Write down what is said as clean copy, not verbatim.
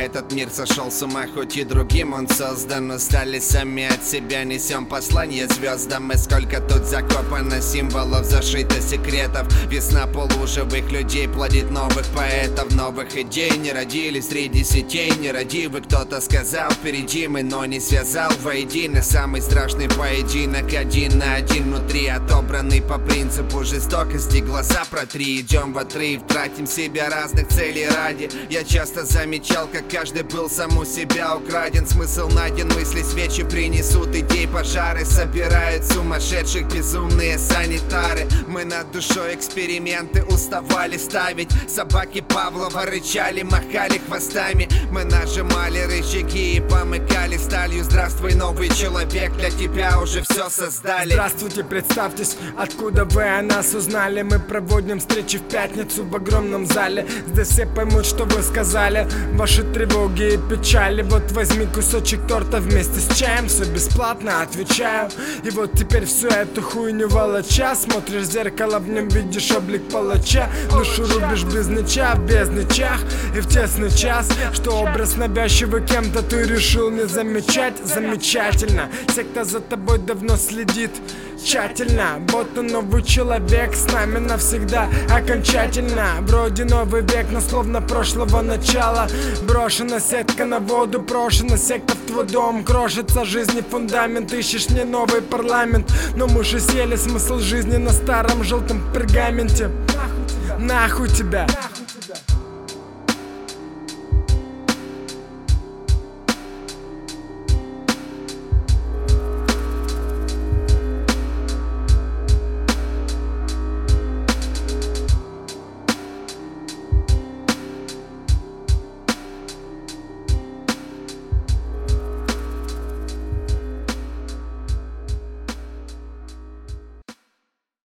Этот мир сошел с ума, хоть и другим он создан. Устали сами от себя, несем послание звездам. И сколько тут закопано символов, зашито секретов. Весна полуживых людей плодит новых поэтов. Новых идей не родились среди сетей нерадивый. Кто-то сказал впереди мы, но не связал воедино. Самый страшный поединок один на один внутри, отобранный по принципу жестокости. Глаза протри, идем в отрыв, тратим себя разных целей ради. Я часто замечал, как каждый был сам у себя украден. Смысл найден, мысли свечи принесут идей пожары. Собирают сумасшедших безумные санитары. Мы над душой эксперименты уставали ставить. Собаки Павлова рычали, махали хвостами. Мы нажимали рычаги и помыкали сталью. Здравствуй, новый человек, для тебя уже все создали. Здравствуйте, представьтесь, откуда вы о нас узнали. Мы проводим встречи в пятницу в огромном зале. Здесь все поймут, что вы сказали, ваши тревоги и печали. Вот возьми кусочек торта вместе с чаем, все бесплатно, отвечаю. И вот теперь всю эту хуйню волоча, смотришь в зеркало, в нем видишь облик палача. Душу рубишь без нича, в безничах и в тесный час. Что образ навязчивый кем-то ты решил не замечать. Замечательно, секта за тобой давно следит тщательно. Вот он, новый человек, с нами навсегда окончательно. Вроде новый век, но словно прошлого начала. Брошена сетка на воду, брошена секта в твой дом. Крошится жизни фундамент, ищешь не новый парламент. Но мы же съели смысл жизни на старом желтом пергаменте. Нахуй тебя.